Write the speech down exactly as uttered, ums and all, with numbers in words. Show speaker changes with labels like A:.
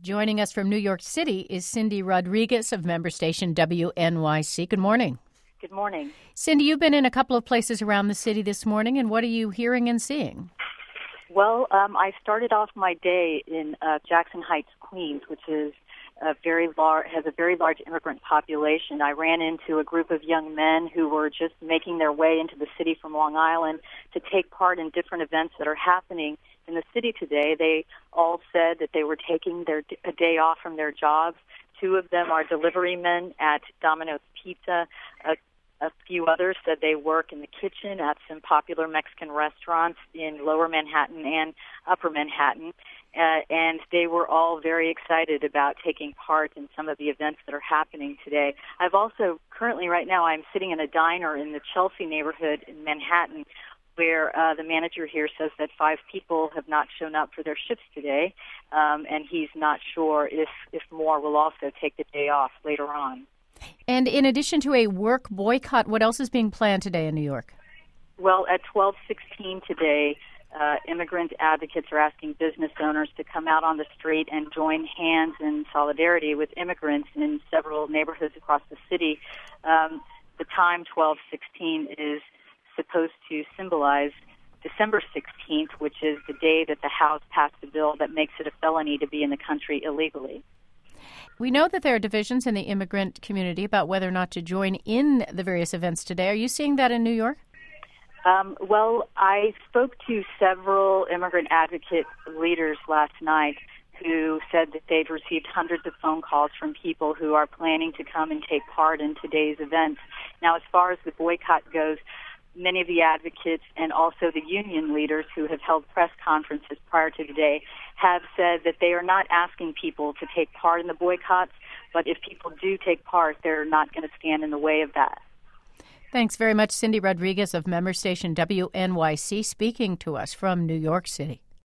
A: Joining us from New York City is Cindy Rodriguez of member station W N Y C. Good morning.
B: Good morning.
A: Cindy, you've been in a couple of places around the city this morning, and what are you hearing and seeing?
B: Well, um, I started off my day in uh, Jackson Heights, Queens, which is a very large, has a very large immigrant population. I ran into a group of young men who were just making their way into the city from Long Island to take part in different events that are happening in the city today. They all said that they were taking their a day off from their jobs. Two of them are delivery men at Domino's Pizza. A, a few others said they work in the kitchen at some popular Mexican restaurants in Lower Manhattan and Upper Manhattan. Uh, and they were all very excited about taking part in some of the events that are happening today. I've also, currently right now, I'm sitting in a diner in the Chelsea neighborhood in Manhattan, where uh, the manager here says that five people have not shown up for their shifts today, um, and he's not sure if, if more will also take the day off later on.
A: And in addition to a work boycott, what else is being planned today in New York?
B: Well, at twelve sixteen today, uh, immigrant advocates are asking business owners to come out on the street and join hands in solidarity with immigrants in several neighborhoods across the city. Um, the time twelve sixteen is supposed to symbolize December sixteenth, which is the day that the House passed a bill that makes it a felony to be in the country illegally.
A: We know that there are divisions in the immigrant community about whether or not to join in the various events today. Are you seeing that in New York?
B: Um, well, I spoke to several immigrant advocate leaders last night who said that they've received hundreds of phone calls from people who are planning to come and take part in today's events. Now, as far as the boycott goes, many of the advocates and also the union leaders who have held press conferences prior to today have said that they are not asking people to take part in the boycotts, but if people do take part, they're not going to stand in the way of that.
A: Thanks very much, Cindy Rodriguez of member station W N Y C, speaking to us from New York City.